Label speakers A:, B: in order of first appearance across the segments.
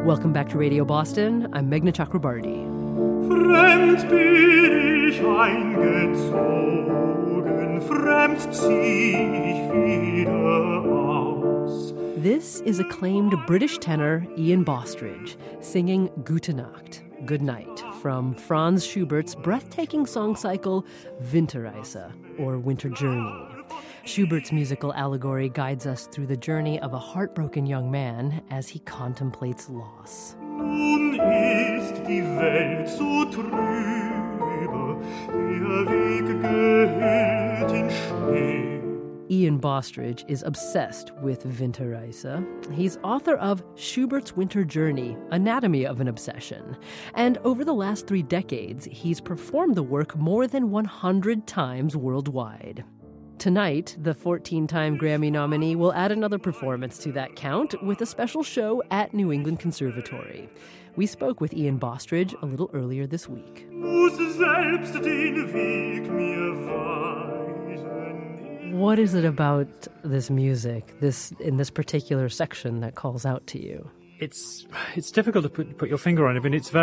A: Welcome back to Radio Boston. I'm Meghna Chakrabarty.
B: Fremd bin ich eingezogen, fremd zieh ich wieder aus.
A: This is acclaimed British tenor Ian Bostridge singing Gute Nacht, Good Night, from Franz Schubert's breathtaking song cycle Winterreise, or Winter Journey. Schubert's musical allegory guides us through the journey of a heartbroken young man as he contemplates loss.
B: Nun ist die Welt so trübe, der Weg gehüllt in Schnee.
A: Ian Bostridge is obsessed with Winterreise. He's author of Schubert's Winter Journey, Anatomy of an Obsession. And over the last 3 decades, he's performed the work more than 100 times worldwide. Tonight, the 14-time Grammy nominee will add another performance to that count with a special show at New England Conservatory. We spoke with Ian Bostridge a little earlier this week. What is it about this music, in this particular section, that calls out to you?
C: It's difficult to put your finger on it. I mean, it's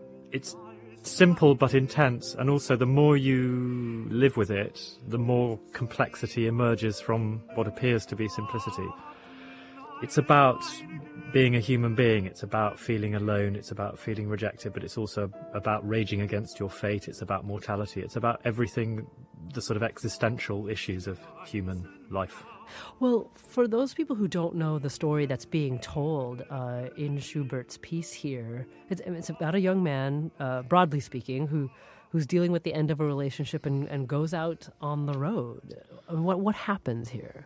C: simple but intense, and also the more you live with it, the more complexity emerges from what appears to be simplicity. It's about being a human being, it's about feeling alone, it's about feeling rejected, but it's also about raging against your fate, it's about mortality, it's about everything, the sort of existential issues of human life.
A: Well, for those people who don't know the story that's being told in Schubert's piece here, it's about a young man, broadly speaking, who's dealing with the end of a relationship and goes out on the road. What happens here?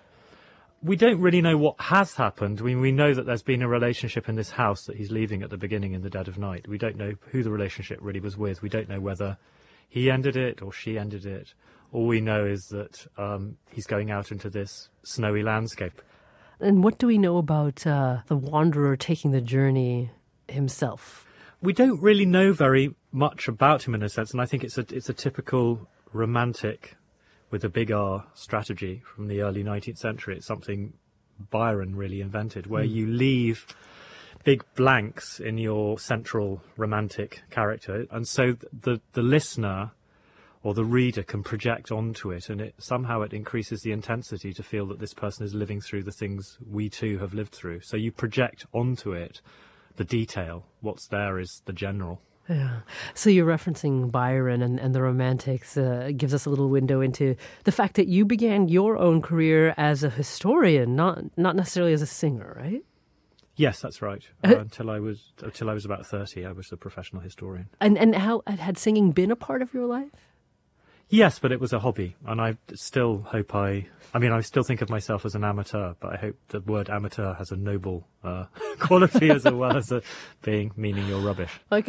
C: We don't really know what has happened. I mean, we know that there's been a relationship in this house that he's leaving at the beginning in the dead of night. We don't know who the relationship really was with. We don't know whether he ended it or she ended it. All we know is that he's going out into this snowy landscape.
A: And what do we know about the wanderer taking the journey himself?
C: We don't really know very much about him in a sense, and I think it's a typical romantic with a big R strategy from the early 19th century. It's something Byron really invented, where you leave big blanks in your central romantic character, and so the listener or the reader can project onto it, and it increases the intensity to feel that this person is living through the things we too have lived through. So you project onto it the detail. What's there is the general.
A: Yeah. So you're referencing Byron and the Romantics. Gives us a little window into the fact that you began your own career as a historian, not necessarily as a singer, right?
C: Yes, that's right. Until I was about 30, I was a professional historian.
A: And how had singing been a part of your life?
C: Yes, but it was a hobby, and I still hope I still think of myself as an amateur, but I hope the word amateur has a noble quality as well as meaning you're rubbish.
A: Like,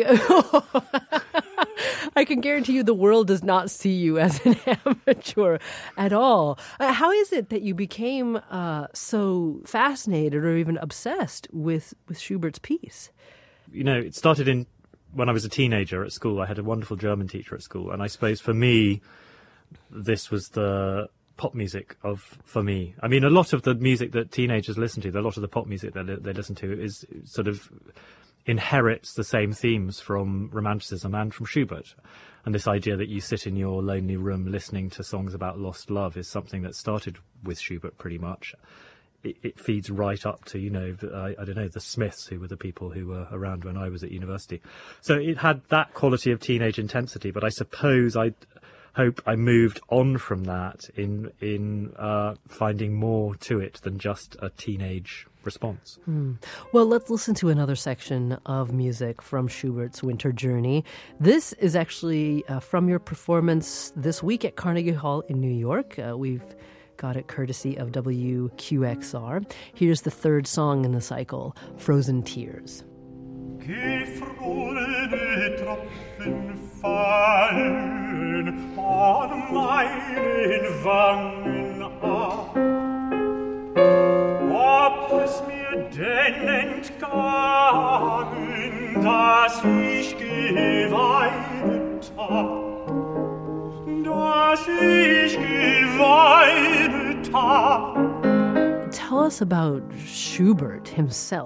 A: I can guarantee you the world does not see you as an amateur at all. How is it that you became so fascinated or even obsessed with Schubert's piece?
C: You know, it started when I was a teenager at school. I had a wonderful German teacher at school, and I suppose for me, this was the pop music for me. I mean, a lot of the music that teenagers listen to, a lot of the pop music that they listen to is sort of inherits the same themes from Romanticism and from Schubert. And this idea that you sit in your lonely room listening to songs about lost love is something that started with Schubert pretty much. It feeds right up to, I don't know, the Smiths, who were the people who were around when I was at university. So it had that quality of teenage intensity, but I suppose I hope I moved on from that in finding more to it than just a teenage response.
A: Well, let's listen to another section of music from Schubert's Winter Journey. This is actually from your performance this week at Carnegie Hall in New York. We've got it courtesy of WQXR. Here's the third song in the cycle, Frozen Tears.
B: Gefrorene Tropfen fallen an meinen Wangen ab. Ob es mir denn entgangen, dass ich geweinet hab, dass ich geweinet hab.
A: Tell us about Schubert himself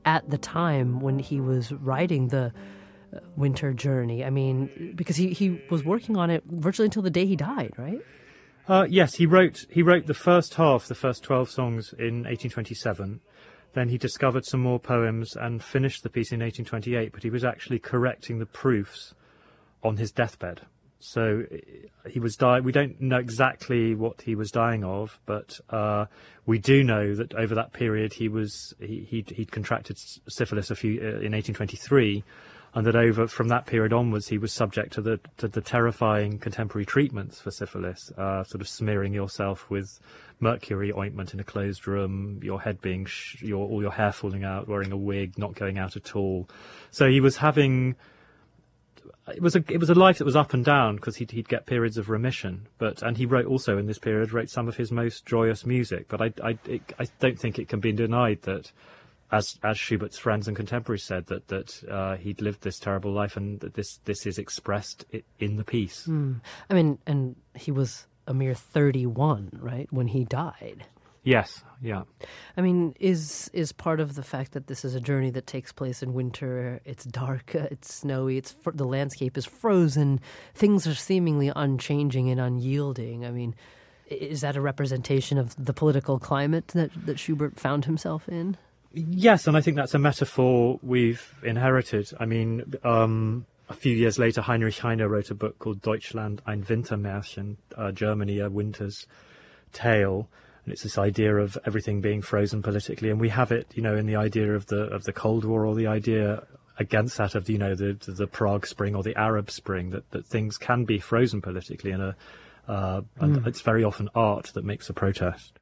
A: at the time when he was writing the Winter Journey? I mean, because he was working on it virtually until the day he died, right?
C: Yes, he wrote the first 12 songs in 1827. Then he discovered some more poems and finished the piece in 1828, but he was actually correcting the proofs on his deathbed. So he was dying. We don't know exactly what he was dying of, but we do know that over that period he'd contracted syphilis in 1823, and that from that period onwards he was subject to the terrifying contemporary treatments for syphilis, sort of smearing yourself with mercury ointment in a closed room, your head being all your hair falling out, wearing a wig, not going out at all. So he was having. It was a life that was up and down, because he'd get periods of remission, and he wrote in this period some of his most joyous music. But I don't think it can be denied that, as Schubert's friends and contemporaries said, that he'd lived this terrible life, and that this is expressed in the piece.
A: I mean, and he was a mere 31, right, when he died.
C: Yes, yeah.
A: I mean, is part of the fact that this is a journey that takes place in winter, it's dark, it's snowy, the landscape is frozen, things are seemingly unchanging and unyielding. I mean, is that a representation of the political climate that Schubert found himself in?
C: Yes, and I think that's a metaphor we've inherited. I mean, a few years later, Heinrich Heine wrote a book called Deutschland ein Wintermärchen, Germany, a winter's tale. And it's this idea of everything being frozen politically, and we have it, in the idea of the Cold War, or the idea against that of the Prague Spring or the Arab Spring, that things can be frozen politically, and it's very often art that makes a protest.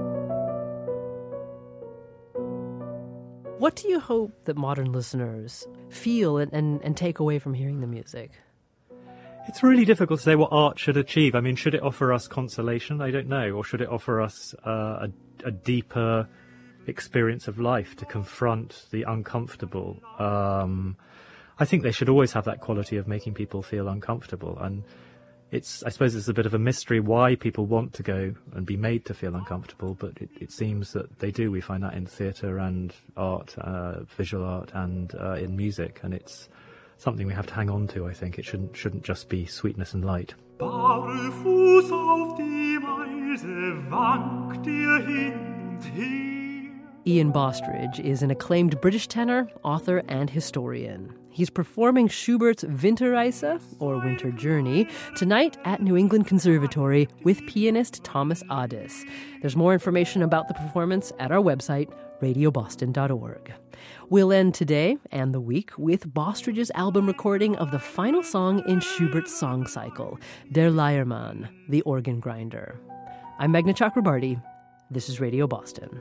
A: What do you hope that modern listeners feel and take away from hearing the music?
C: It's really difficult to say what art should achieve. I mean, should it offer us consolation? I don't know. Or should it offer us a deeper experience of life, to confront the uncomfortable? I think they should always have that quality of making people feel uncomfortable. And I suppose it's a bit of a mystery why people want to go and be made to feel uncomfortable, but it seems that they do. We find that in theatre and art, visual art, and in music, and it's something we have to hang on to. I think it shouldn't just be sweetness and light.
B: Barfuß auf die Meise wankt hin und her.
A: Ian Bostridge is an acclaimed British tenor, author, and historian. He's performing Schubert's Winterreise, or Winter Journey, tonight at New England Conservatory with pianist Thomas Adis. There's more information about the performance at our website, radioboston.org. We'll end today and the week with Bostridge's album recording of the final song in Schubert's song cycle, Der Leiermann, the Organ Grinder. I'm Meghna Chakrabarty. This is Radio Boston.